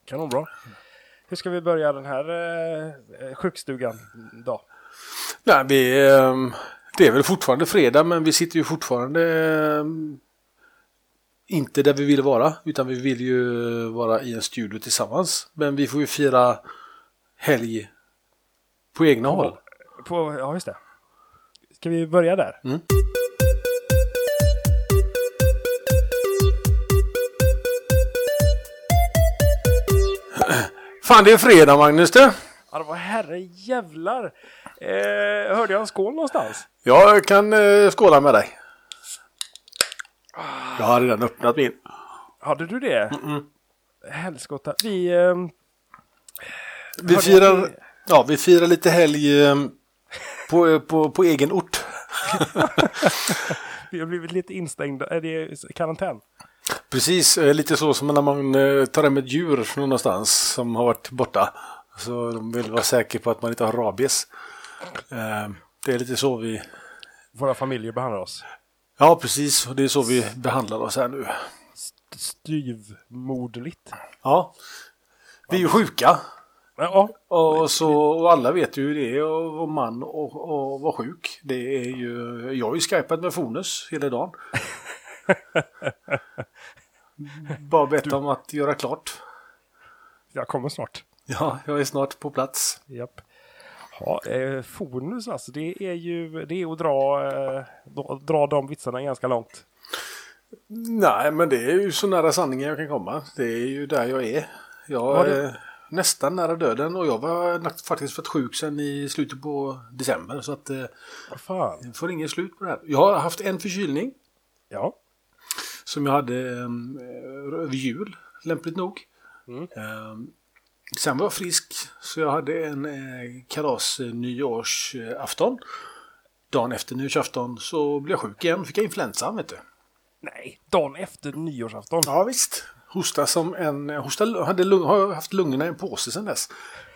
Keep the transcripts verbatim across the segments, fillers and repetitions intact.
Kanonbra. Hur ska vi börja den här eh, sjukstugan då? Nej, vi, eh, det är väl fortfarande fredag, men vi sitter ju fortfarande eh, inte där vi vill vara, utan vi vill ju vara i en studio tillsammans. Men vi får ju fira helg på egna på, håll. På, ja, just det. Ska vi börja där? Mm. Fan, det är fredag, Magnus, det. Ja, det var herre jävlar. Eh, hörde jag en skål någonstans? Jag kan eh, skåla med dig. Jag har redan öppnat min. Hade du det? Mm-mm. Helskotta. Vi... Eh, vi firar... Vi... Ja, vi firar lite helg eh, på, på, på egen ort. Vi har blivit lite instängda. Är det karantän? Precis, lite så som när man tar hem ett djur någonstans som har varit borta. Så de vill vara säkra på att man inte har rabies. Det är lite så vi... Våra familjer behandlar oss. Ja, precis. Och det är så vi behandlar oss här nu. Styvmoderligt. Ja. Vi är ju sjuka. Ja. Och, så, och alla vet ju hur det är att vara man och, och vara sjuk. Det är ju, jag har ju skypat med Fonus hela dagen. Bara bett om att göra klart. Jag kommer snart. Ja, jag är snart på plats. Japp. Ja, eh, Fonus alltså, det är ju det är att dra, eh, dra de vitsarna ganska långt. Nej, men det är ju så nära sanningen jag kan komma. Det är ju där jag är. Jag är nästan nära döden och jag var faktiskt varit sjuk sedan i slutet på december. Så att eh, vad fan? jag får ingen slut på det här. Jag har haft en förkylning. Ja. Som jag hade um, över jul, lämpligt nog. Mm. Um, sen var jag frisk, så jag hade en eh, kalas eh, nyårsafton. Dagen efter nyårsafton så blev jag sjuk igen, fick jag influensa, vet du. Nej, dagen efter nyårsafton? Ja, visst. Hosta som en... Hosta, hade lung, har haft lungorna i en påse sedan dess.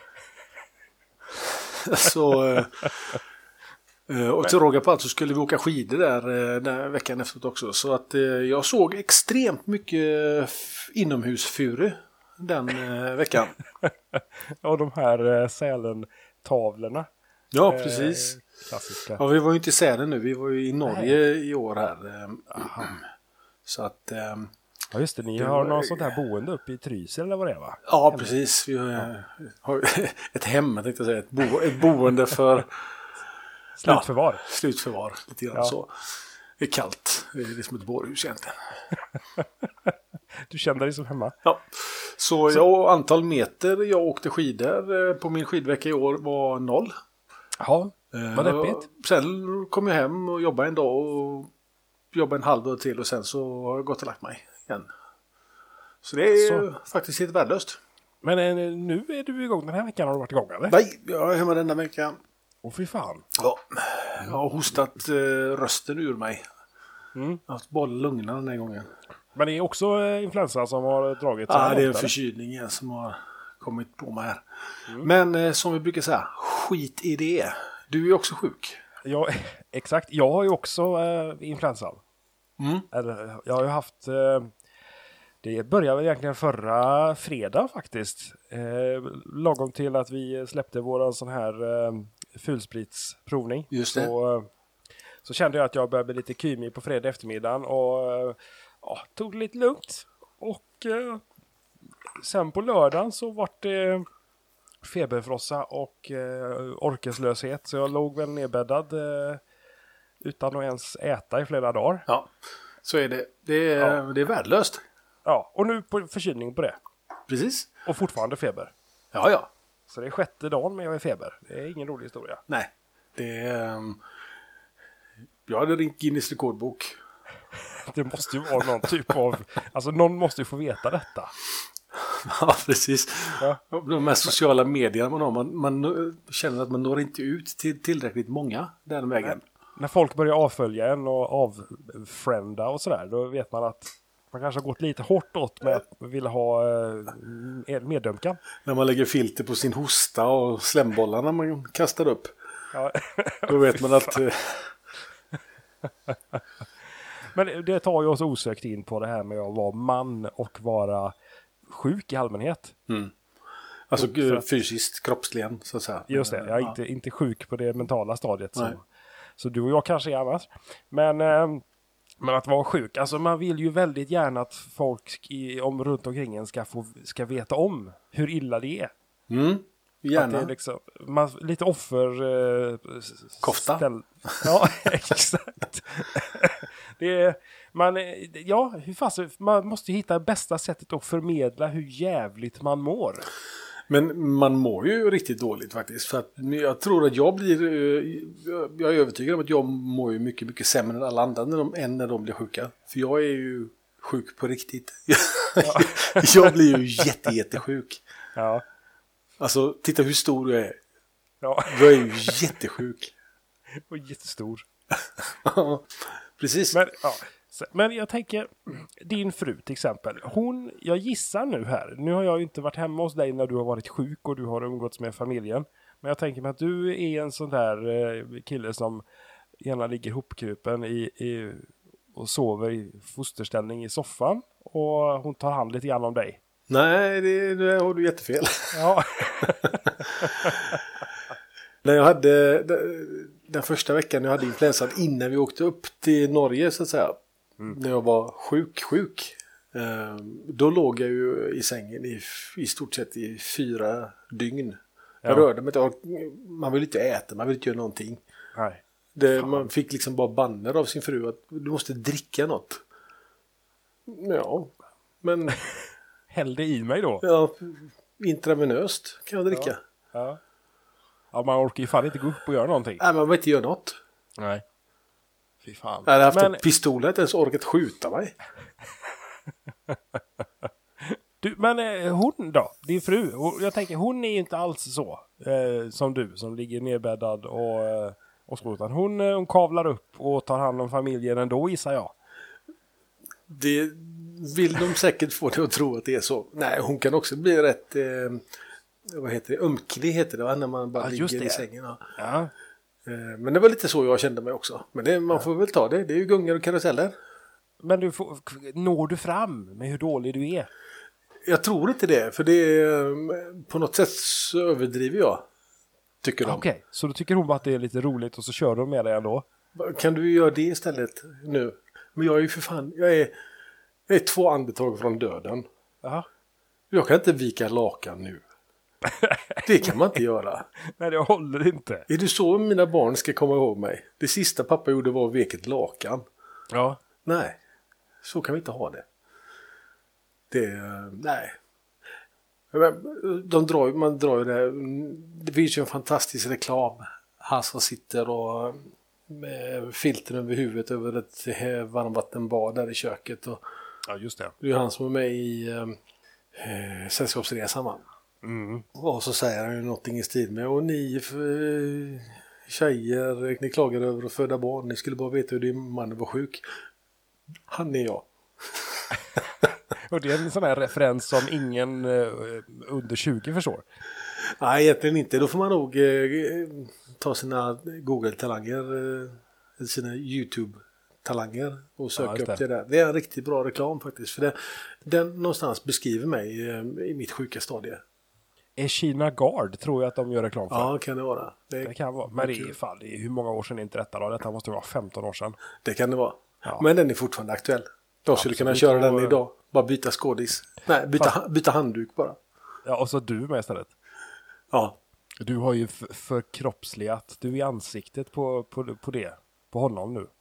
så... Eh, och till råga på allt så skulle vi åka skidor där, där veckan efteråt också. Så att eh, jag såg extremt mycket inomhusfuru den eh, veckan. Ja, de här eh, Sälen-tavlorna. Ja, precis. Eh, klassiska. Ja, vi var ju inte i Sälen nu, vi var ju i Norge Nej. i år här. Aha. Så att... Eh, ja, just det. Ni det har var, någon sånt här boende uppe i Trysil eller vad det är, va? Ja, eller? Precis. Vi har, ja. har ett hem, jag tänkte säga. Ett, bo, ett boende för... Slutförvar. Ja, slutförvar, lite grann ja. Så. Det är kallt. Det är som ett bårhus egentligen. Du kände dig som hemma? Ja. Så, så. Jag, antal meter jag åkte skidor på min skidvecka i år var noll. Ja, vad deppigt. Sen kom jag hem och jobbade en dag och jobbade en halv dag till och sen så har jag gått och lagt mig igen. Så det är så. Faktiskt helt värdelöst. Men nu är du igång den här veckan, har du varit igång eller? Nej, jag är hemma denna veckan. Åh fy fan. Ja, jag har hostat eh, rösten ur mig. Mm. Jag har haft boll lugna den här gången. Men det är också eh, influensa som har dragit sig. Ja, ah, det är en förkylning som har kommit på mig här. Mm. Men eh, som vi brukar säga, skit i det. Du är också sjuk. Ja, exakt. Jag har ju också eh, influensan. Mm. Eller, jag har ju haft... Eh, det började väl egentligen förra fredag faktiskt. Eh, lagom till att vi släppte våran sån här... Eh, fulspritsprovning. Just det. Så, så kände jag att jag började bli lite kymig på fredag eftermiddagen och ja, tog det lite lugnt. Och eh, sen på lördagen så var det feberfrossa och eh, orkeslöshet. Så jag låg väl nedbäddad eh, utan att ens äta i flera dagar. Ja, så är det. Det är, ja. Det är värdelöst. Ja, och nu på förkylning på det. Precis. Och fortfarande feber. Ja, ja. Så det är sjätte dagen men jag är feber. Det är ingen rolig historia. Nej, det är... Um, jag hade ringt Guinness rekordbok. Det måste ju vara någon typ av... Alltså någon måste ju få veta detta. Ja, precis. Ja. De här sociala medierna man har, man, man känner att man når inte ut till tillräckligt många den vägen. Nej. När folk börjar avfölja en och avfrända och sådär, då vet man att man kanske har gått lite hårt åt med att vilja ha eh, meddömkan. När man lägger filter på sin hosta och slembollarna man kastar upp. Ja. Då vet man att... Men det tar ju oss osökt in på det här med att vara man och vara sjuk i allmänhet. Mm. Alltså För att- fysiskt, kroppsligen så att säga. Just det, jag är Ja. inte, inte sjuk på det mentala stadiet. Nej. Så, så du och jag kanske är annars. Men, ehm, men att vara sjuk, alltså man vill ju väldigt gärna att folk i, om, runt omkring en ska, få, ska veta om hur illa det är. Mm. Att Gärna. det är liksom, man, lite offer... Eh, s- Kofta. ställ- Ja, exakt. Det är, man, ja, hur fasen, man måste ju hitta bästa sättet att förmedla hur jävligt man mår. Men man mår ju riktigt dåligt faktiskt. För att jag tror att jag blir... eh, Jag är övertygad om att jag mår ju mycket, mycket sämre än alla andra när de, än när de blir sjuka. För jag är ju sjuk på riktigt. Jag blir ju jätte, jättesjuk. Ja, Alltså, titta hur stor du är. ja. Jag är ju jättesjuk. Och jättestor. Precis. Men, ja. Så- Men jag tänker, din fru till exempel, hon, jag gissar nu här, nu har jag ju inte varit hemma hos dig när du har varit sjuk och du har umgåtts med familjen. Men jag tänker mig att du är en sån där eh, kille som gärna ligger hopkrupen i, i, och sover i fosterställning i soffan och hon tar hand lite grann om dig. Nej, det, det har du jättefel. Ja, När jag hade den första veckan jag hade influensan innan vi åkte upp till Norge så att säga. Mm. När jag var sjuk, sjuk. Eh, då låg jag ju i sängen i, i stort sett i fyra dygn. Jag Ja. rörde mig inte. Jag- Man vill inte äta, man vill inte göra någonting. nej. Det, Fan. man fick liksom bara banner av sin fru att du måste dricka något. Ja, men Häll det i mig då. ja, intravenöst kan jag dricka. Ja. Ja, man orkar ju fan inte gå upp och göra någonting. Nej, man vill inte göra något. Nej. Fy fan. Jag hade haft Men- en pistol, jag hade inte ens orkat skjuta mig. Du, men eh, hon då? Din fru? Hon- Jag tänker, hon är ju inte alls så eh, som du som ligger nedbäddad och, eh, och så, utan hon, eh, hon kavlar upp och tar hand om familjen ändå, gissar jag. Det vill de säkert få det att tro att det är så. Nej, hon kan också bli rätt, eh, vad heter det, ömklig heter det va? När man bara Ja, just ligger i det. sängen. Ja. Ja. Eh, men det var lite så jag kände mig också. Men det, man får väl ta det, det är ju gungar och karuseller. Men du får, når du fram med hur dålig du är? Jag tror inte det, för det är, på något sätt så överdriver jag. Tycker de. Okej, så då tycker hon bara att det är lite roligt och så kör de med dig ändå? Kan du göra det istället nu? Men jag är ju för fan, jag är, jag är två andetag från döden. Jaha. Jag kan inte vika lakan nu. Det kan man inte göra. Nej, det håller inte. Är det så mina barn ska komma ihåg mig? Det sista pappa gjorde var att veka ett lakan. Ja. Nej, så kan vi inte ha det. Det, nej. Men De drar, ju- man drar ju det. Det finns ju en fantastisk reklam. Han som sitter och med filten över huvudet över ett varmvattenbad där i köket. Och Ja, just det. det är ju han som är med i eh, Sällskapsresan va? Mm. Och så säger han ju någonting i stil med och ni eh, tjejer, ni klagar över att föda barn. Ni skulle bara veta hur din man var sjuk. Han är jag. Och det är en sån här referens som ingen eh, under tjugo förstår. Nej, egentligen inte. Då får man nog eh, ta sina Google-talanger, eh, sina YouTube-talanger och söka Ja, just upp det. det där. Det är en riktigt bra reklam faktiskt. För det, den någonstans beskriver mig eh, i mitt sjuka stadie. Är Kina Guard tror jag att de gör reklam för. Ja, kan det vara. Det, Det kan vara. Men det är, fan, det är hur många år sedan är inte detta då? Detta måste vara femton år sedan. det kan det vara. Ja. Men den är fortfarande aktuell. De skulle kunna Absolut. köra den Och- idag. Bara byta skådis. Nej, byta, Fast- ha- byta handduk bara. Ja, och så du med istället. Ja. Du har ju f- förkroppsligat. Du är i ansiktet på, på, på det. På honom nu.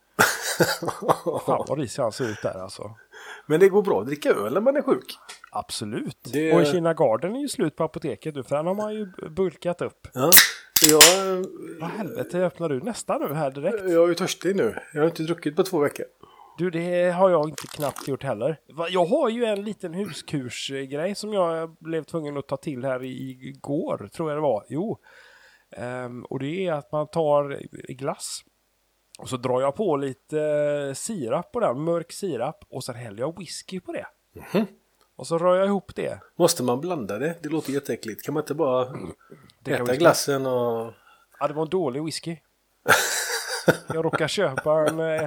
Fan vad risig han ser ut där alltså. Men det går bra att dricka öl när man är sjuk. Absolut. Det- Och Kina Garden är ju slut på apoteket nu. För den har man ju bulkat upp. Ja. Jag, Vad helvete öppnar du nästa nu här direkt? jag är ju törstig nu. Jag har inte druckit på två veckor. Du, det har jag inte knappt gjort heller. Va, Jag har ju en liten huskursgrej som jag blev tvungen att ta till här i- igår, tror jag det var. Jo. Ehm, och det är att man tar glass och så drar jag på lite eh, sirap på den, mörk sirap, och sen häller jag whisky på det. Och så rör jag ihop det. Måste man blanda det? Det låter jätteäckligt. Kan man inte bara Det kan äta vi- glassen och... Ja, det var en dålig whisky. Jag råkar köpa en... eh,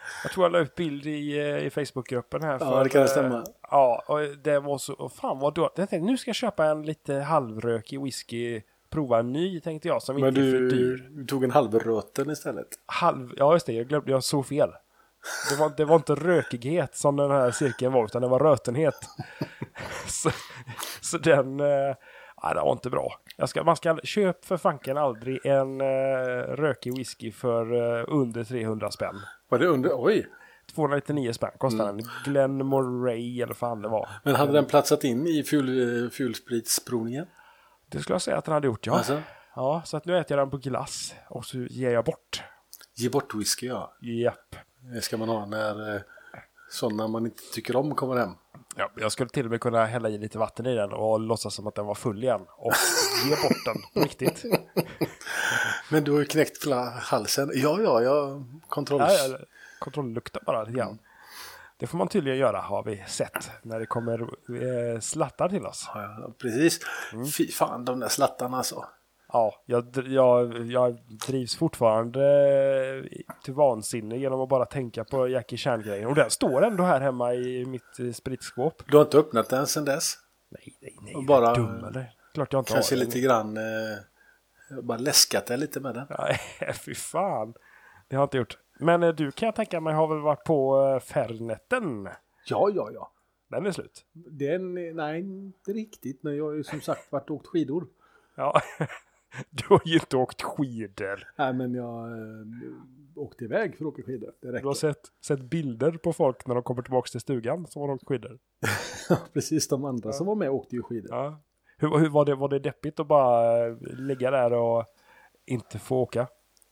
Jag tror jag la upp bild i, i Facebookgruppen här. Ja, det kan stämma. Ja, och det var så... Och fan vad då. Jag tänkte, nu ska jag köpa en lite halvrökig whisky. Prova en ny, tänkte jag, som Men inte är för du, dyr. du tog en halvröten istället. Halv... Ja, just det. Jag glömde, jag såg fel. Det var, det var inte rökighet som den här cirkeln var, utan det var rötenhet. så, så den... Eh, nej, det var inte bra. Jag ska, man ska köpa för fanken aldrig en eh, rökig whisky för eh, under trehundra spänn. Var det under? Oj! tvåhundranittionio spänn kostar mm. den. Glen Moray eller fan det var. Men hade den platsat in i fuel, fuelspritsprovningen? Det skulle jag säga att den hade gjort, ja. Alltså? Ja, så att nu äter jag den på glass och så ger jag bort. Ge bort whisky, ja. Japp. Det ska man ha när eh, sådana man inte tycker om kommer hem. Ja, jag skulle till och med kunna hälla i lite vatten i den och låtsas som att den var full igen. Och ge bort den på riktigt. Men du har ju knäckt halsen. Ja, ja, ja. Kontroll... Ja, kontrolllukta bara lite grann. Mm. Det får man tydligen göra, har vi sett. När det kommer eh, slattar till oss. Ja, ja precis. Mm. Fy fan, de där slattarna alltså. Ja, jag, jag, jag drivs fortfarande till vansinne genom att bara tänka på Jackie Chan-grejen. Och den står ändå här hemma i mitt spritskåp. Du har inte öppnat den sedan dess? Nej, nej, nej. Bara, dum eller? Klart jag inte kanske har lite grann... Eh, bara läskat det lite med den. Nej, fy fan. Det har jag inte gjort. Men du, kan jag tänka mig, har väl varit på Fernetten? Ja, ja, ja. Den är slut. Den, nej, inte riktigt. Men jag har ju som sagt varit och åkt skidor. Ja, du har ju inte åkt skidor. Nej, men jag äh, åkte iväg för att åka skidor. Det räcker. Du har sett, sett bilder på folk när de kommer tillbaka till stugan som har åkt skidor. Precis, de andra ja. som var med åkte ju skidor. Ja. Hur, hur var det? Var det deppigt att bara ligga där och inte få åka?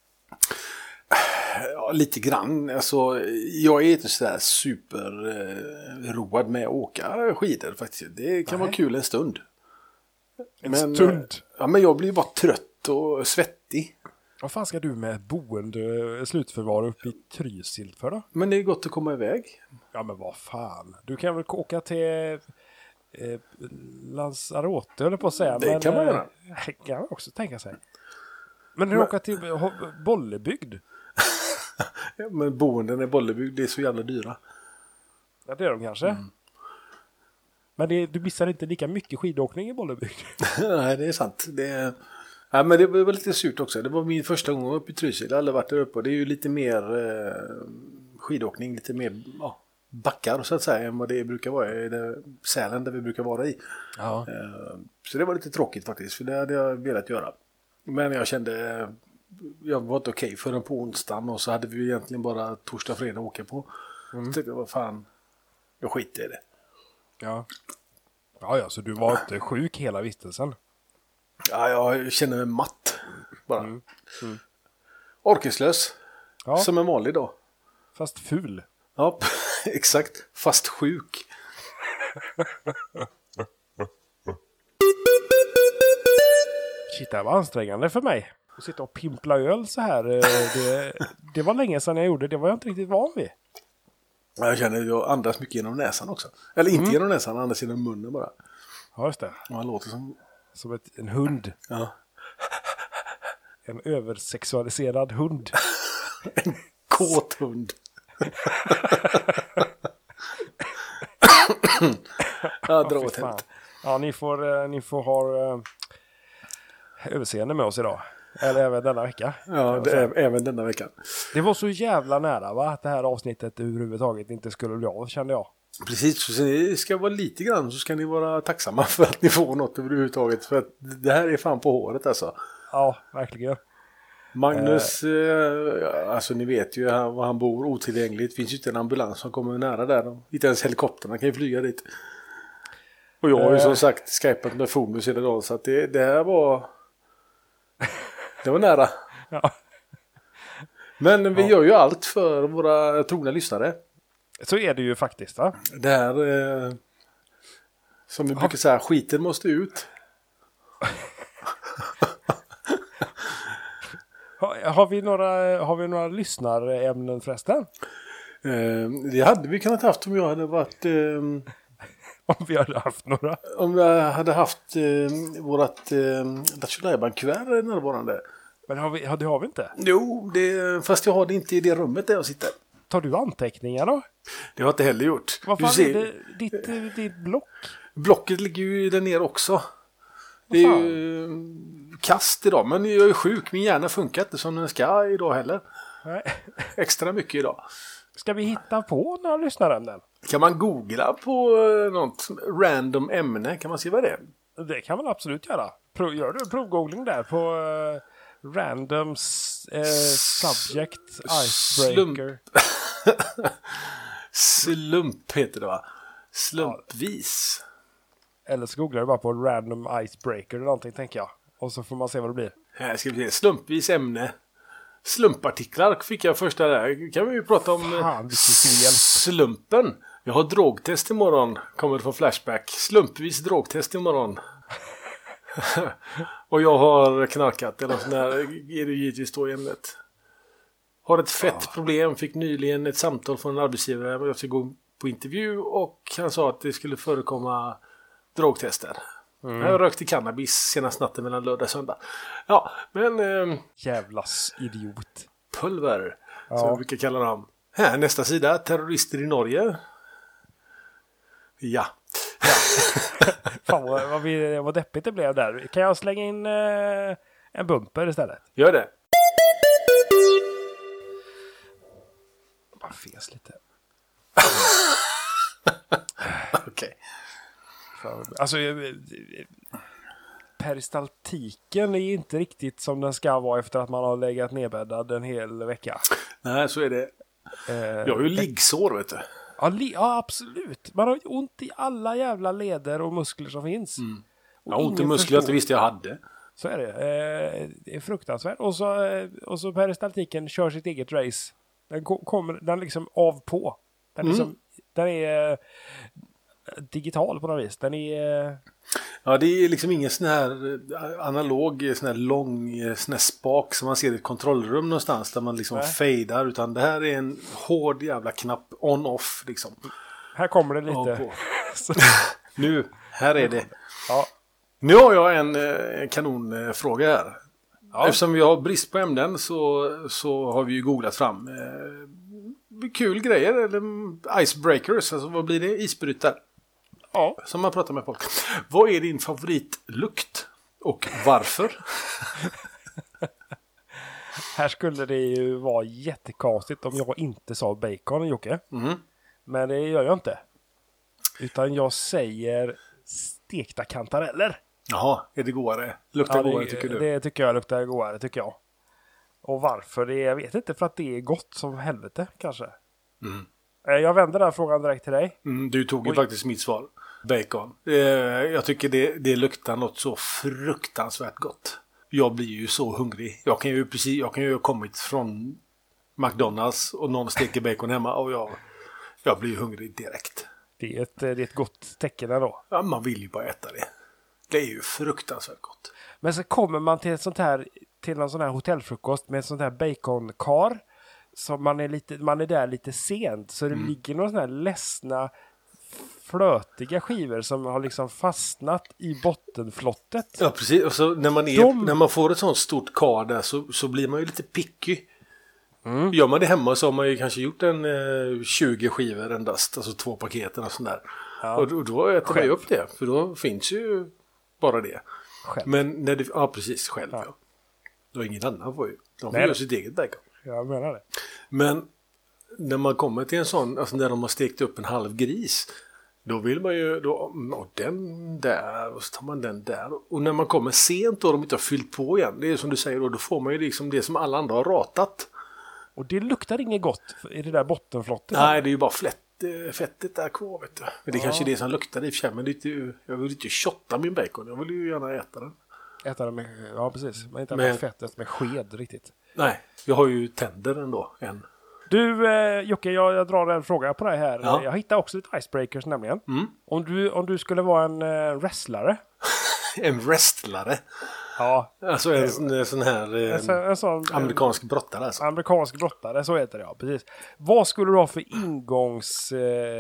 Ja, lite grann. Alltså, jag är inte sådär superroad med att åka skidor faktiskt. Det kan Nej. vara kul en stund. En men, stund? Ja, men jag blir bara trött och svettig. Vad fan ska du med boende slutförvar uppe i Trysil för då? Men det är gott att komma iväg. Ja, men vad fan. Du kan väl åka till eh, Lanzarote, eller på att säga. Det men, kan man göra. Det kan man också tänka sig. Men du men... åka till Bollebygd? Ja, men boenden i Bollebygd, det är så jävla dyra. Ja, det är de kanske. Mm. Men det, du missar inte lika mycket skidåkning i Bollebygd. Nej, det är sant. Det är... Ja, men det var lite surt också. Det var min första gång uppe i Trysil. Jag har aldrig varit där uppe. Och det är ju lite mer eh, skidåkning, lite mer ja, backar så att säga än vad det brukar vara i det Sälen där vi brukar vara i. Ja. Eh, så det var lite tråkigt faktiskt, för det hade jag velat göra. Men jag kände... Jag var inte okej förrän på onsdagen och så hade vi egentligen bara torsdag, fredag att åka på. Mm. Så tänkte jag, vad fan, jag skiter i det. Ja. Ja, ja, så du var inte sjuk hela vistelsen? Ja, jag känner mig matt. Bara. Mm. Mm. Orkeslös. Ja. Som en vanlig dag. Fast ful. Ja, exakt. Fast sjuk. Shit, det var ansträngande för mig. Att sitta och pimpla öl så här. Det, det var länge sedan jag gjorde. Det var jag inte riktigt van vid. Jag känner att jag andas mycket genom näsan också. Eller inte mm. genom näsan, andas genom munnen bara. Ja, just det. Och han låter som... Som ett, en hund. Ja. En översexualiserad hund. En kåt hund. Jag drar åt helt. Ja, ni får, ni får ha uh, överseende med oss idag. Eller även denna vecka. Ja, det är, även denna vecka. Det var så jävla nära, va? Att det här avsnittet överhuvudtaget inte skulle bli av, kände jag. Precis, så ni ska vara lite grann så ska ni vara tacksamma för att ni får något överhuvudtaget. För att det här är fan på håret alltså. Ja, verkligen. Magnus, eh, alltså ni vet ju var han bor, otillgängligt. Det finns ju inte en ambulans som kommer nära där. Inte ens helikopterna kan ju flyga dit. Och jag har ju som sagt skypat med Fomus hela dagen, så att det, det här var... Det var nära. Ja. Men vi ja. gör ju allt för våra trogna lyssnare. Så är det ju faktiskt, va? Det här, eh, som vi ja. brukar säga, skiten måste ut. har, har, vi några, har vi några lyssnarämnen förresten? Eh, det hade vi kunnat haft om jag hade varit... Eh, om vi hade haft några. Om jag hade haft eh, vårat eh, Lattjo-Lajban-kuvert närvarande. Men har vi, det har vi inte? Jo, det, fast jag har det inte i det rummet där jag sitter. Tar du anteckningar då? Det har jag inte heller gjort. Vad fan är det? Ditt, ditt block? Blocket ligger ju där nere också. Det är ju kast idag, men jag är sjuk. Min hjärna funkar inte som den ska idag heller. Nej. Extra mycket idag. Ska vi hitta på några lyssnarämnen? Kan man googla på något random ämne? Kan man se vad det är? Det kan man absolut göra. Prov, gör du provgoogling där på uh, random uh, subject icebreaker? Slump. Slump heter det, va? Slumpvis. Eller så googlar du bara på random icebreaker eller någonting, tänker jag. Och så får man se vad det blir. Här ska vi se. Slumpvis ämne. Slumpartiklar fick jag första där. Kan vi ju prata om Fan, slumpen. Jag har drogtest imorgon. Kommer från Flashback. Slumpvis drogtest imorgon. Och jag har knarkat. Eller sån där är det givetvis då i ämnet. Har ett fett ja. problem. Fick nyligen ett samtal från en arbetsgivare. Jag ska gå på intervju. Och han sa att det skulle förekomma drogtester. Mm. Jag rökte cannabis senast natten mellan lördag och söndag. Ja, men... Eh, Jävlas idiot. Pulver, ja. som vi brukar kalla dem. Här, nästa sida. Terrorister i Norge. Ja. ja. Fan, vad, vad, vi, vad deppigt det blev där. Kan jag slänga in eh, en bumper istället? Gör det. Bara fes lite. Okej. Okay. Alltså, peristaltiken är inte riktigt som den ska vara efter att man har legat nedbäddad en hel vecka. Nej, så är det. Eh, jag har ju liggsår, vet du. Ja, li- ja, absolut. Man har ont i alla jävla leder och muskler som finns. Mm. Jag har ont i muskler jag inte visste jag hade. Så är det. Eh, det är fruktansvärt. Och så, eh, och så peristaltiken kör sitt eget race. Den ko- kommer den liksom av på. Den, liksom, mm. den är... Eh, digital på något vis. Den är... Ja, det är liksom ingen sån här analog, sån här lång sån här spak som man ser i ett kontrollrum någonstans där man liksom fejdar, utan det här är en hård jävla knapp on-off liksom. Här kommer det lite. Nu, här är det. Ja. Nu har jag en, en kanonfråga här. Ja. Eftersom vi har brist på ämnen så, så har vi ju googlat fram eh, kul grejer, eller icebreakers, alltså vad blir det? Isbrytare. Ja. Som man pratar med folk. Vad är din favoritlukt? Och varför? Här skulle det ju vara jättekonstigt om jag inte sa bacon, Jocke. Mm. Men det gör jag inte. Utan jag säger stekta kantareller. Jaha, är det godare? Luktar ja, det, godare tycker du? Det tycker jag luktar godare, tycker jag. Och varför? Det jag vet inte, för att det är gott som helvete, kanske. Mm. Jag vänder den frågan direkt till dig. Mm, du tog ju Oj. faktiskt mitt svar. Bacon. Eh, jag tycker det, det luktar något så fruktansvärt gott. Jag blir ju så hungrig. Jag kan ju precis, jag kan ju ha kommit från McDonalds och någon steker bacon hemma och jag, jag blir ju hungrig direkt. Det är ett, det är ett gott tecken då. Ja, man vill ju bara äta det. Det är ju fruktansvärt gott. Men så kommer man till ett sånt här, till någon sån här hotellfrukost med ett sånt här baconkar. Så man är lite, man är där lite sent. Så det mm. ligger några såna här ledsna flötiga skivor som har liksom fastnat i bottenflottet. Ja, precis. Och så när man, är, De... när man får ett sånt stort kar där så, så blir man ju lite picky. Mm. Gör man det hemma så har man ju kanske gjort en eh, tjugo skivor endast. Alltså två paketen och sånt där. Ja. Och, och då äter man ju upp det. För då finns ju bara det. Själv. Men när det, ja precis, själv. Ja. Ja. Då är ingen annan får ju. De får göra sitt eget bacon. Jag menar det. Men när man kommer till en sån, alltså när de har stekt upp en halv gris, då vill man ju, då, och den där, och så tar man den där. Och när man kommer sent då, de inte har fyllt på igen, det är som du säger då, då får man ju liksom det som alla andra har ratat. Och det luktar inget gott i det där bottenflottet. Nej, det är ju bara flätt, fettet där kvar, vet du. Men det är ja. kanske det som luktar i och för sig, men det är inte, jag vill inte shotta min bacon, jag vill ju gärna äta den. Äta den med, ja precis, men inte med fettet med sked riktigt. Nej, jag har ju tänder ändå, en. Du eh, Jocke, jag, jag drar en fråga på dig här. Ja. Jag hittar också lite icebreakers nämligen. Mm. Om, du, om du skulle vara en eh, wrestlare. En wrestlare? Ja. Alltså en, en sån här eh, en så, en sån, amerikansk brottare. Alltså. Amerikansk brottare, så heter det, ja. Precis. Vad skulle du ha för ingångslåt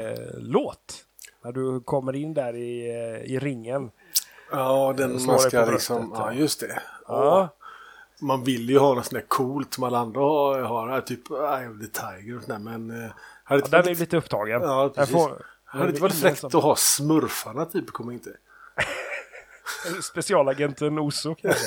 eh, när du kommer in där i, eh, i ringen? Ja, den man ska liksom... Ja, just det. Ja. Man vill ju ha något sånt där coolt som alla andra har. har typ Eye of the Tiger och sådär, men... Eh, ja, den varit... är lite upptagen. Ja, precis. Får... Hade det inte varit fräckt som... att ha smurfarna typ, kommer inte. Specialagenten Oso kanske.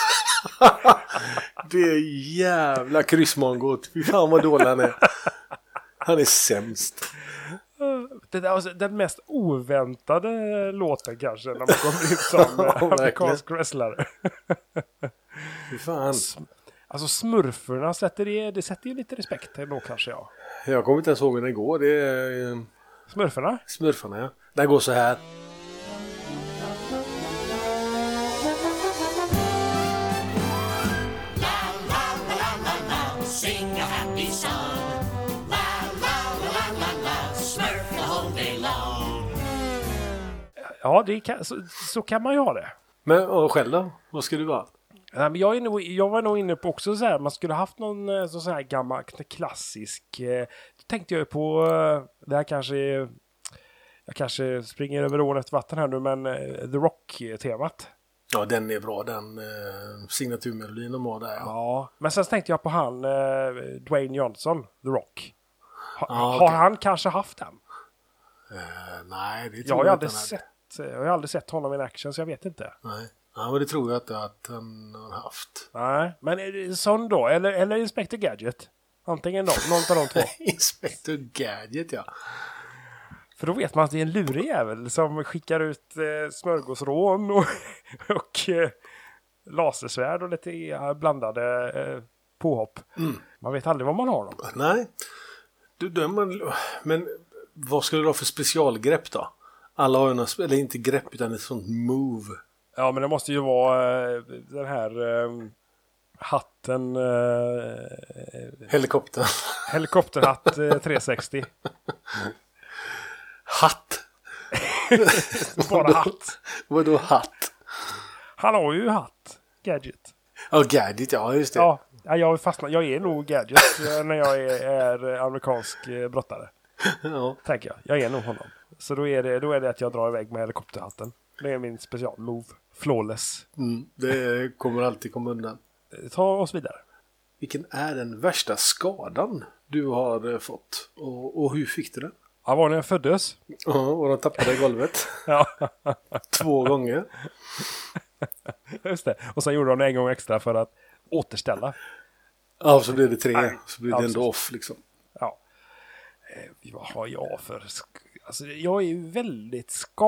Det är jävla kryssmongot. Fy fan vad dålig han är. Han är sämst. Det där var den mest oväntade låten kanske när man kommer ut som amerikansk wrestlare. Fy fan. Alltså smurferna sätter det, det sätter ju lite respekt då kanske, ja. Jag kommer inte ens ihåg hur den går. Det är... Smurferna? Smurfarna, ja. Den går så här. Ja, det kan, så, så kan man ju ha det. Men och själv då? Vad ska du vara? Ja, men jag, är nog, jag var nog inne på också så här, man skulle haft någon så, så här gammal klassisk. Eh, då tänkte jag ju på, eh, det här kanske, jag kanske springer över ån efter vatten här nu, men eh, The Rock-temat. Ja, den är bra, den eh, signaturmelodin de har där. Ja. ja, men sen tänkte jag på han, eh, Dwayne Johnson, The Rock. Ha, ah, okay. Har han kanske haft den? Uh, nej, det tror jag har jag aldrig inte. Sett, jag har aldrig sett honom i action, så jag vet inte. Nej, ja, men det tror jag inte att han har haft. Nej, men är det sån då? Eller, eller Inspector Gadget? Antingen då, någon av de två. Inspector Gadget, ja. För då vet man att det är en lurig jävel som skickar ut eh, smörgåsrån och, och eh, lasersvärd och lite eh, blandade eh, påhopp. Mm. Man vet aldrig vad man har dem. Nej, du, du, man, men vad skulle du ha för specialgrepp då? Alla har ju något, eller inte grepp utan ett sånt move. Ja, men det måste ju vara eh, den här eh, hatten. Eh, Helikopter. Helikopterhatt eh, trehundrasextio. Hatt. Bara hatt. Vadå hatt? Han har ju hatt. Gadget. Ja, oh, Gadget, ja just det. Ja, jag, fastnar, jag är nog Gadget när jag är, är amerikansk brottare. Ja. Tänker jag. Jag är nog honom. Så då är, det, då är det att jag drar iväg med helikopterhatten. Det är min specialmove. Flawless. Mm, det kommer alltid komma undan. Ta oss vidare. Vilken är den värsta skadan du har fått? Och, och hur fick du den? Ja, var när jag föddes. Ja, och de tappade i golvet. Ja. Två gånger. Just det. Och sen gjorde de det en gång extra för att återställa. Ja, så blev det tre. Nej. Så blev det ja, ändå off liksom. Ja. Eh, vad har jag för... Sk- alltså, jag är ju väldigt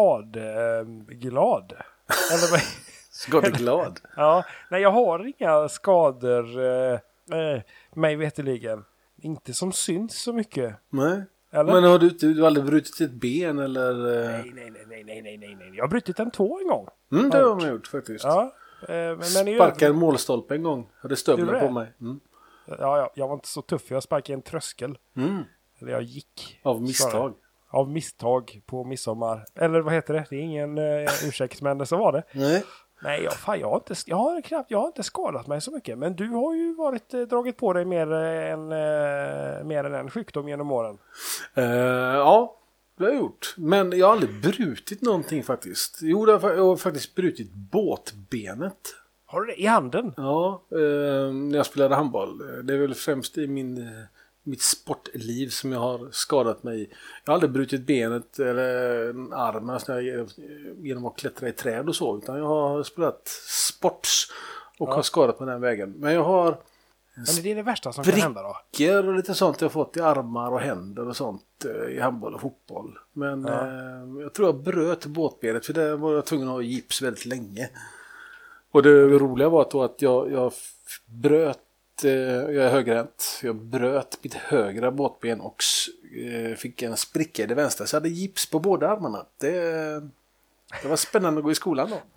skadeglad. Eller vad... Skadeglad? Ja. Nej, jag har inga skador. Eh, eh, mig veterligen. Inte som syns så mycket. Nej. Eller? Men har du, du har aldrig brutit ett ben eller? Nej, nej, nej, nej, nej, nej, nej. Jag har brutit en tå en gång. Mm, det har man gjort faktiskt. Ja. Eh, men, men sparkade en målstolpe en gång. Hade stövlar på mig. Mm. Ja, ja, jag var inte så tuff. Jag sparkade en tröskel. Mm. Eller jag gick. Av misstag. Snarare. Av misstag på midsommar. Eller vad heter det? Det är ingen uh, ursäkt, men så var det. Nej. Nej, jag, fan, jag, har inte, jag, har knappt, jag har inte skadat mig så mycket. Men du har ju varit, eh, dragit på dig mer än, eh, mer än en sjukdom genom åren. Uh, ja, det har jag gjort. Men jag har aldrig brutit någonting faktiskt. Jo, jag har faktiskt brutit båtbenet. Har du det i handen? Ja, uh, när jag spelade handboll. Det är väl främst i min... Uh, mitt sportliv som jag har skadat mig i. Jag har aldrig brutit benet eller en arm alltså genom att klättra i träd och så, utan jag har spelat sports och ja. har skadat på den vägen. Men jag har Men det är det värsta som kan hända då? Sprickor och lite sånt jag har fått i armar och händer och sånt i handboll och fotboll. Men ja. eh, jag tror jag bröt båtbenet för det var jag tvungen att ha gips väldigt länge. Och det roliga var då att jag, jag bröt jag är högerhänt. Jag bröt mitt högra båtben och fick en spricka i det vänstra. Så jag hade gips på båda armarna. Det, det var spännande att gå i skolan då.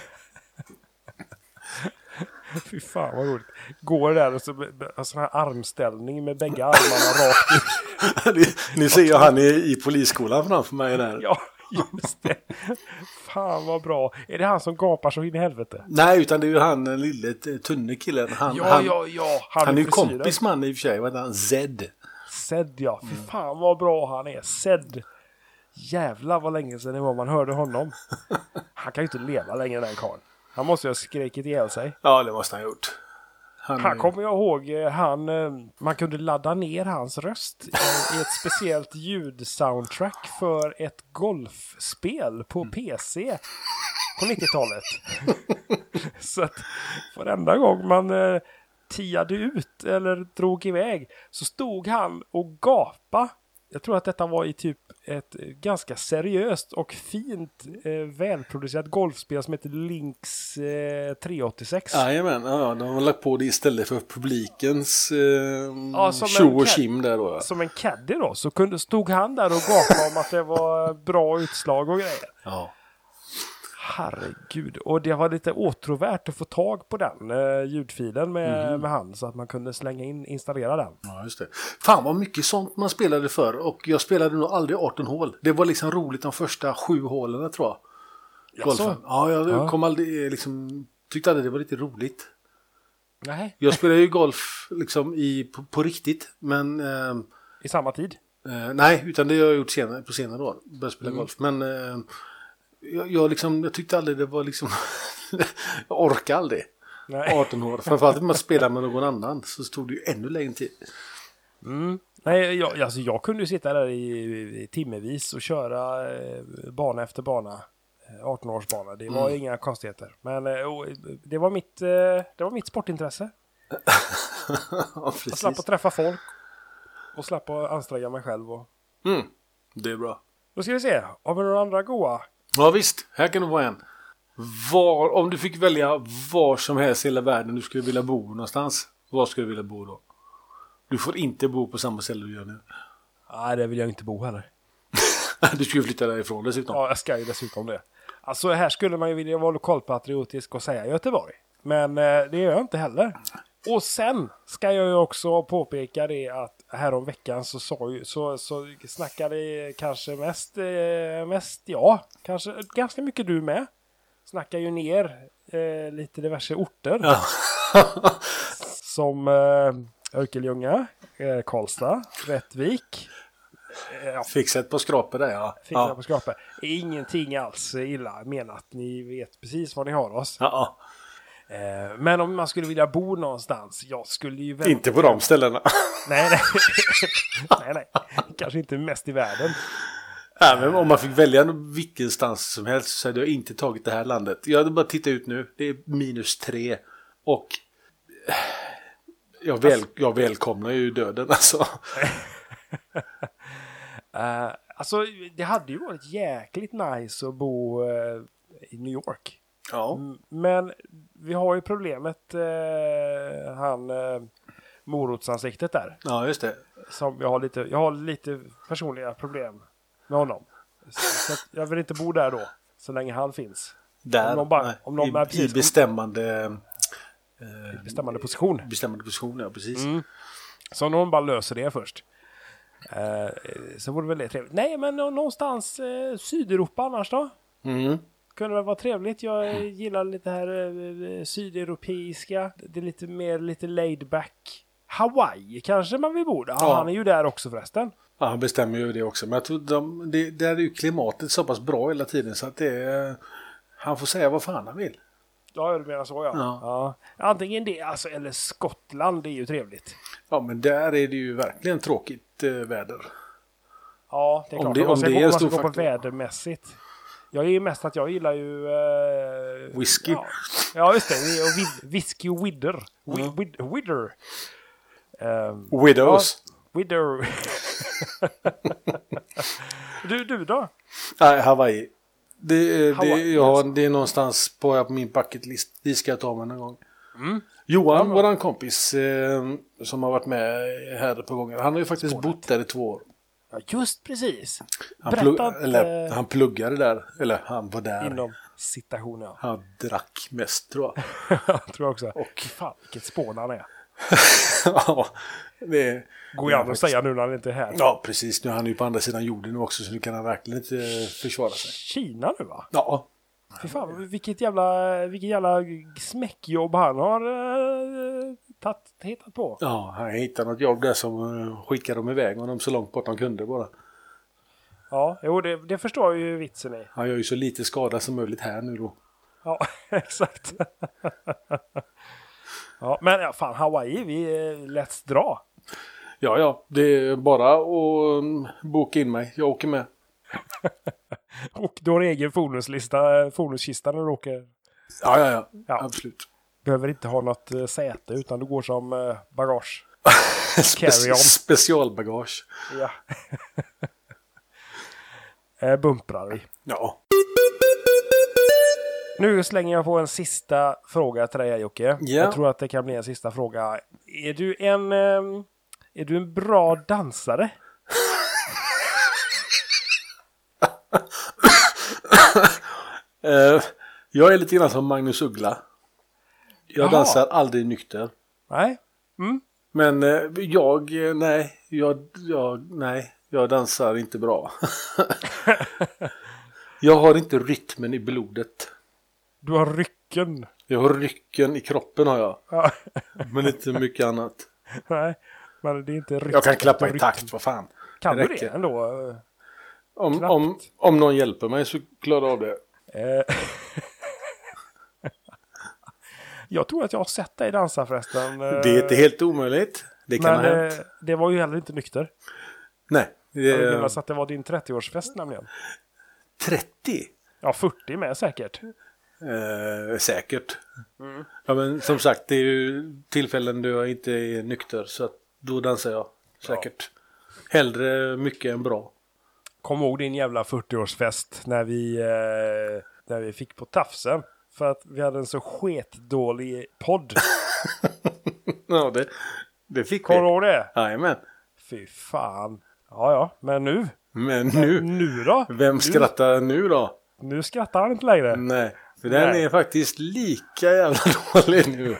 Fy fan vad roligt. Går där och så en sån här armställning med bägge armarna rakt ut. ni, ni ser ju han i, i polisskolan framför mig där. Ja, just det. Fan vad bra. Är det han som gapar så in i helvete? Nej, utan det är ju han, den lille tunne killen. Han, ja, han, ja, ja. Han, han är ju kompis man i och för sig. Vad heter han? Zed. Zed, ja. Fy fan vad bra han är. Zed. Jävlar vad länge sedan det var man hörde honom. Han kan ju inte leva längre den karln. Han måste ju ha skrikit ihjäl sig. Ja, det måste han ha gjort. Han, han kommer jag ihåg, han, man kunde ladda ner hans röst i ett speciellt ljudsoundtrack för ett golfspel på P C på nittiotalet. Så att varenda gång man eh, tiade ut eller drog iväg så stod han och gapa. Jag tror att detta var i typ ett ganska seriöst och fint eh, välproducerat golfspel som heter Lynx eh, trehundraåttiosex. Jajamän, ja, de har lagt på det istället för publikens eh, ja, show och kim där då. Som en caddy då, så kunde, stod han där och gapade om att det var bra utslag och grejer. Ja. Herregud, och det var lite åtråvärt att få tag på den eh, ljudfilen med, mm. med han så att man kunde slänga in, installera den. Ja, just det. Fan vad mycket sånt man spelade för, och jag spelade nog aldrig arton hål. Det var liksom roligt de första sju hålen tror jag. Golfen. Ja, jag ja. kom aldrig liksom, tyckte aldrig det var lite roligt. Nej. Jag spelade ju golf liksom i, på, på riktigt, men... Eh, I samma tid? Eh, nej, utan det har jag gjort senare, på senare år. Började spela mm. golf, men... Eh, Jag, jag, liksom, jag tyckte aldrig det var liksom jag orkade aldrig. Nej. arton år. Framförallt när man spelar med någon annan så stod det ju ännu längre tid. Mm. Nej, jag, alltså jag kunde ju sitta där i, i timmevis och köra eh, bana efter bana. arton-årsbana. Det var mm. inga konstigheter. Men eh, det var mitt eh, det var mitt sportintresse. Ja, jag slapp att träffa folk och slapp att anstränga mig själv. Och... Mm. Det är bra. Då ska vi se. Har vi några andra goa? Ja visst, här kan det vara en. Var, om du fick välja var som helst i hela världen du skulle vilja bo någonstans, var skulle du vilja bo då? Du får inte bo på samma ställe du gör nu. Nej, det vill jag inte bo heller. Du skulle flytta därifrån dessutom. Ja, jag ska ju dessutom det. Alltså här skulle man ju vilja vara lokalpatriotisk och säga Göteborg. Men eh, det gör jag inte heller. Och sen ska jag ju också påpeka det att här om veckan så, så, så, så snackade kanske mest, eh, mest ja, kanske ganska mycket du med. Snackar ju ner eh, lite diverse orter. Ja. Som eh, Örkelljunga, eh, Karlstad, Rättvik. Eh, ja. Fixat på skrapet där, ja. Fixat ja. på skrapet. Ingenting alls illa menat. Ni vet precis var ni har oss. Ja. Men om man skulle vilja bo någonstans, jag skulle ju... Väldigt... Inte på de ställena. Nej, nej. nej, nej. Kanske inte mest i världen. Ja, men om man fick välja vilken stans som helst så hade jag inte tagit det här landet. Jag hade bara tittat ut nu. Det är minus tre. Och jag, väl, jag välkomnar ju döden, alltså. uh, alltså, det hade ju varit jäkligt nice att bo uh, i New York. Ja. Men vi har ju problemet eh, han eh, morotsansiktet där. Ja, just det. Som jag har lite jag har lite personliga problem med honom. Så, så att jag vill inte bo där då så länge han finns. Där om någon bara, om någon i, är precis, i bestämmande eh, i bestämmande position. Bestämmande position, ja precis. Mm. Så någon bara löser det först. Eh, så vore det väldigt trevligt. Nej, men någonstans eh, Sydeuropa annars då? Mm. Kunde väl vara trevligt. Jag gillar lite här eh, sydeuropeiska. Det är lite mer lite laid back. Hawaii kanske man vill bo där. Ja. Han är ju där också förresten. Ja, han bestämmer ju det också. Men jag tror de, det, där är ju klimatet så pass bra hela tiden så att det är, han får säga vad fan han vill. Ja, du menar så, ja. Ja. ja. Antingen det, alltså, eller Skottland, det är ju trevligt. Ja, men där är det ju verkligen tråkigt eh, väder. Ja, det är klart. Om det, om det är en stor gå på faktor. Vädermässigt. Jag är ju mest att jag gillar ju... Eh, whisky. Ja. ja, just det. Och vid, whisky och widder. Mm. Wid, widder. Um, Widows. Ja, widder. du, du då? Nej, Hawaii. Det, Hawaii, det, ja, det är någonstans på, på min bucketlist. Vi ska ta mig någon gång. Mm. Johan, ja, våran kompis eh, som har varit med här på gånger. Han har ju faktiskt Skålet. bott där i två år. Ja, just precis. Han, plugg, eller, han pluggade där. Eller han var där. Inom citationen. Ja. Han drack mest, tror jag. jag tror också. Och fan, vilket spån han är. ja, det går jag att säga nu när han inte är här. Ja, precis. Nu är han ju på andra sidan jorden nu också, så nu kan han verkligen inte försvara sig. Kina nu, va? Ja. Fy fan, vilket jävla, vilket jävla smäckjobb han har uh, tatt, hittat på. Ja, han hittade något jobb där som uh, skickade dem iväg och de så långt bort de kunde bara. Ja, jo, det, det förstår ju vitsen i. Han gör ju så lite skada som möjligt här nu då. Ja, exakt. Ja, men ja, fan, Hawaii, vi let's dra. Ja, ja. Det är bara att boka in mig. Jag åker med. Och du har egen fonuslista, fonuskista när du åker. Ja, ja, ja. Ja. Absolut. Behöver inte ha något uh, säte utan du går som uh, bagage. Speci- specialbagage. Ja. uh, bumprar vi. Ja. Nu slänger jag på en sista fråga till dig, Jocke. Ja. Jag tror att det kan bli en sista fråga. Är du en, um, är du en bra dansare? uh, jag är lite grann som Magnus Uggla. Jag Jaha. dansar aldrig nykter. Nej. Mm. Men uh, jag, uh, nej, jag, jag, nej, jag dansar inte bra. Jag har inte rytmen i blodet. Du har rycken. Jag har rycken i kroppen har jag. Ja. Men inte mycket annat. Nej, men det är inte rycken. Jag kan klappa i rytm. takt, vad fan. Kan det du det ändå? Om, om, om någon hjälper mig så klarar jag av det. Eh. Jag tror att jag har sett dig dansa förresten. Det är inte helt omöjligt. Det kan men ha hänt. eh, det var ju heller inte nykter. Nej. Det Jag är minns att det var din trettioårsfest nämligen. trettio? Ja, fyrtio med säkert. Eh, säkert. Mm. Ja, men som sagt, det är ju tillfällen då jag inte är nykter. Så att då dansar jag säkert. Ja. Hellre mycket än bra. Kom ihåg din jävla fyrtioårsfest när vi, eh, när vi fick på tafsen. För att vi hade en så sketdålig podd. Ja, det, det fick Kommer vi. du ihåg det? Jajamän. Fy fan. Ja, ja. Men nu? Men nu? Nu då? Vem nu? skrattar nu då? Nu skrattar han inte längre. Nej, för den Nej. är faktiskt lika jävla dålig nu.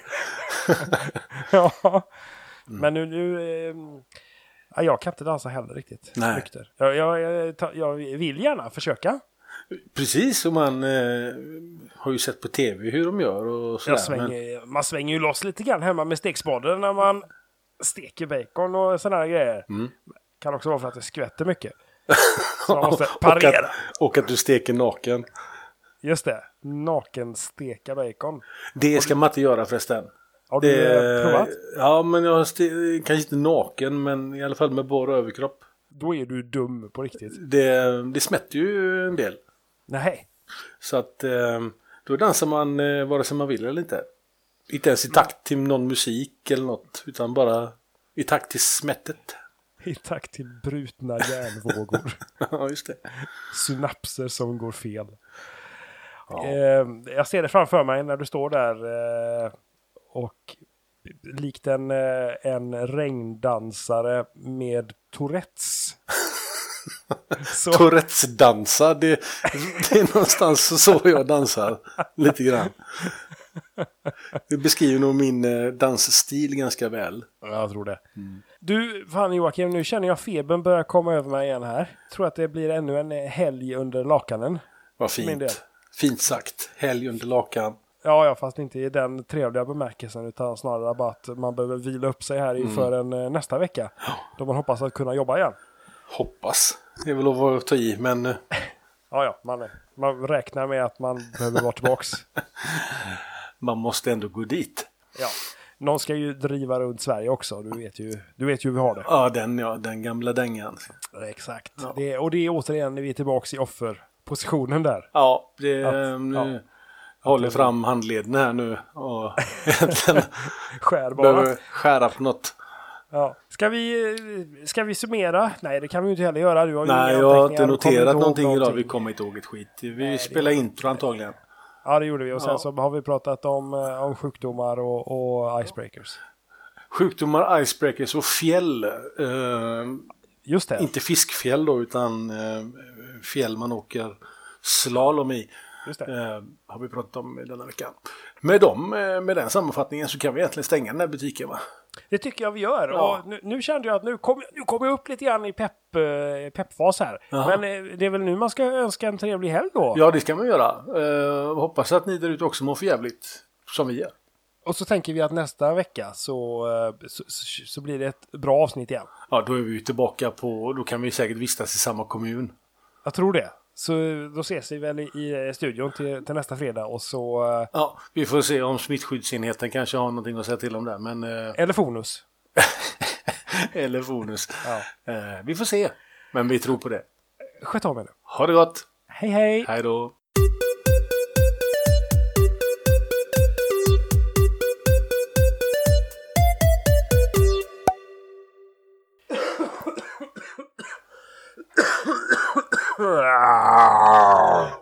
Ja. Mm. Men nu... nu eh, ja, jag kan inte dansa heller riktigt. Nej. Nykter. Jag, jag, jag, jag vill gärna försöka. Precis som man eh, har ju sett på tv hur de gör och sådär. Jag svänger, man svänger ju loss lite grann hemma med stekspaden när man steker bacon och sådana här grejer. Mm. Kan också vara för att det skvätter mycket. Så man måste parera. och, att, och att du steker naken. Just det. Naken steka bacon. Det ska man inte göra förresten. Har du det, provat? Ja, men jag ste- kanske inte naken, men i alla fall med bara överkropp. Då är du dum på riktigt. Det, det smätter ju en del. Nej. Så att eh, då dansar man eh, vare sig man vill eller inte. Inte ens i takt till någon musik eller något, utan bara i takt till smättet. I takt till brutna hjärnvågor. Ja, just det. Synapser som går fel. Ja. Eh, jag ser det framför mig när du står där eh, och likt en, eh, en regndansare med Tourettes. Så. Tourettes dansar, det, det är någonstans så jag dansar lite grann. Det beskriver nog min eh, dansstil ganska väl. Jag tror det. Mm. Du, fan Joakim, nu känner jag febern börjar komma över mig igen här. Tror att det blir ännu en helg under lakanen. Vad Min del. fint. Fint sagt. Helg under lakan. Ja, ja, fast inte i den trevliga bemärkelsen utan snarare bara att man behöver vila upp sig här inför en eh, nästa vecka. Då man hoppas att kunna jobba igen. Hoppas. Det är väl att vara att ta i, men... eh, Ja, ja, man, man räknar med att man behöver vara tillbaks. Man måste ändå gå dit. Ja. Någon ska ju driva runt Sverige också. Du vet ju, du vet ju hur vi har det. Ja, den, ja, den gamla dängan. Exakt. Ja. Det, och det är återigen när vi är tillbaks i offerpositionen där. Ja, det, Att- nu, ja. jag håller fram handleden här nu och egentligen Skär bara. behöver skära på något. Ja. Ska vi, ska vi summera? Nej, det kan vi ju inte heller göra. Du har ju Nej, inga jag har anteckningar. inte Du kommer noterat ihåg någonting idag. någonting. Vi kommer inte ihåg ett skit. Vi Nej, det spelar gör vi intro antagligen. Ja, det gjorde vi. Och sen Ja. så har vi pratat om, eh, om sjukdomar och, och icebreakers. Sjukdomar, icebreakers och fjäll. Eh, Just det. inte fiskfjäll då, utan eh, fjäll man åker slalom i. Just det. Eh, har vi pratat om denna veckan. Med, dem, eh, med den sammanfattningen så kan vi egentligen stänga den här butiken, va? Det tycker jag vi gör. Ja. Och nu, nu kände jag att nu kommer nu kom jag upp lite grann i pepp, eh, peppfas här. Jaha. Men eh, det är väl nu man ska önska en trevlig helg då. Ja, det ska man göra. Eh, hoppas att ni där ute också mår för jävligt som vi gör. Och så tänker vi att nästa vecka så, eh, så, så, så blir det ett bra avsnitt igen. Ja, då är vi ju tillbaka på, då kan vi säkert vistas i samma kommun. Jag tror det. Så då ses vi väl i, i studion till, till nästa fredag och så... Ja, vi får se om smittskyddsenheten kanske har någonting att säga till om där. Men, eller Fonus. eller Fonus. Ja. Vi får se. Men vi tror på det. Sköt om er nu. Ha det gott. Hej hej. Hej då. Ah.